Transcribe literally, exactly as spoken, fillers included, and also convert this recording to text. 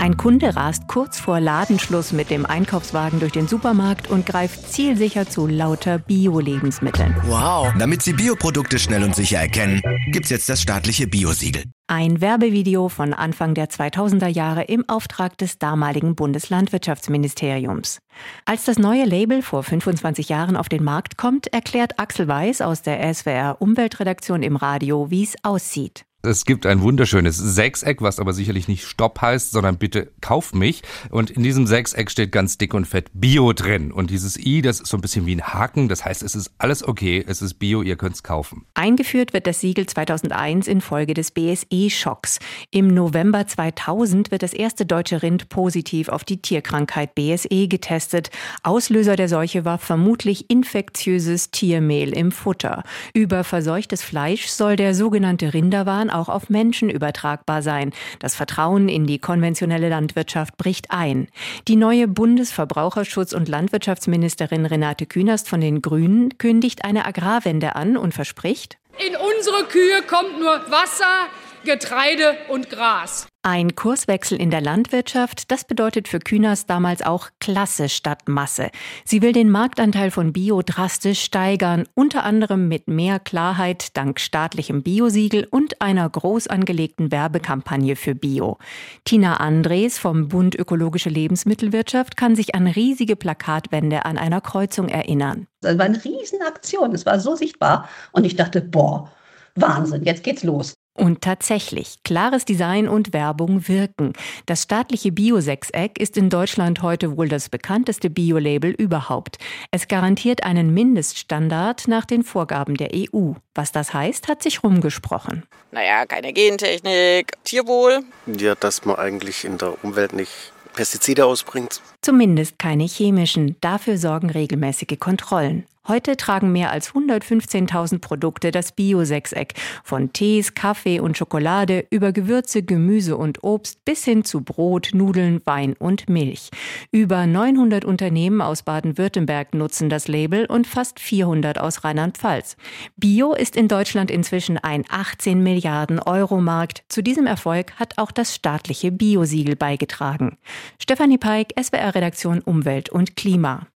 Ein Kunde rast kurz vor Ladenschluss mit dem Einkaufswagen durch den Supermarkt und greift zielsicher zu lauter Bio-Lebensmitteln. Wow! Damit Sie Bioprodukte schnell und sicher erkennen, gibt's jetzt das staatliche Biosiegel. Ein Werbevideo von Anfang der zweitausender Jahre im Auftrag des damaligen Bundeslandwirtschaftsministeriums. Als das neue Label vor fünfundzwanzig Jahren auf den Markt kommt, erklärt Axel Weiß aus der S W R Umweltredaktion im Radio, wie es aussieht. Es gibt ein wunderschönes Sechseck, was aber sicherlich nicht Stopp heißt, sondern bitte kauf mich. Und in diesem Sechseck steht ganz dick und fett Bio drin. Und dieses I, das ist so ein bisschen wie ein Haken. Das heißt, es ist alles okay, es ist Bio, ihr könnt's kaufen. Eingeführt wird das Siegel zweitausendeins infolge des B S E-Schocks. Im November zweitausend wird das erste deutsche Rind positiv auf die Tierkrankheit B S E getestet. Auslöser der Seuche war vermutlich infektiöses Tiermehl im Futter. Über verseuchtes Fleisch soll der sogenannte Rinderwahn auch auf Menschen übertragbar sein. Das Vertrauen in die konventionelle Landwirtschaft bricht ein. Die neue Bundesverbraucherschutz- und Landwirtschaftsministerin Renate Künast von den Grünen kündigt eine Agrarwende an und verspricht: In unsere Kühe kommt nur Wasser, Getreide und Gras. Ein Kurswechsel in der Landwirtschaft, das bedeutet für Künast damals auch Klasse statt Masse. Sie will den Marktanteil von Bio drastisch steigern, unter anderem mit mehr Klarheit dank staatlichem Biosiegel und einer groß angelegten Werbekampagne für Bio. Tina Andres vom Bund Ökologische Lebensmittelwirtschaft kann sich an riesige Plakatwände an einer Kreuzung erinnern. Das war eine Riesenaktion, es war so sichtbar und ich dachte, boah, Wahnsinn, jetzt geht's los. Und tatsächlich, klares Design und Werbung wirken. Das staatliche Bio-Sechseck ist in Deutschland heute wohl das bekannteste Bio-Label überhaupt. Es garantiert einen Mindeststandard nach den Vorgaben der E U. Was das heißt, hat sich rumgesprochen. Naja, keine Gentechnik, Tierwohl. Ja, dass man eigentlich in der Umwelt nicht Pestizide ausbringt. Zumindest keine chemischen. Dafür sorgen regelmäßige Kontrollen. Heute tragen mehr als hundertfünfzehntausend Produkte das Bio-Sechseck. Von Tees, Kaffee und Schokolade über Gewürze, Gemüse und Obst bis hin zu Brot, Nudeln, Wein und Milch. Über neunhundert Unternehmen aus Baden-Württemberg nutzen das Label und fast vierhundert aus Rheinland-Pfalz. Bio ist in Deutschland inzwischen ein achtzehn Milliarden Euro Markt. Zu diesem Erfolg hat auch das staatliche Biosiegel beigetragen. Stefanie Peik, S W R-Redaktion Umwelt und Klima.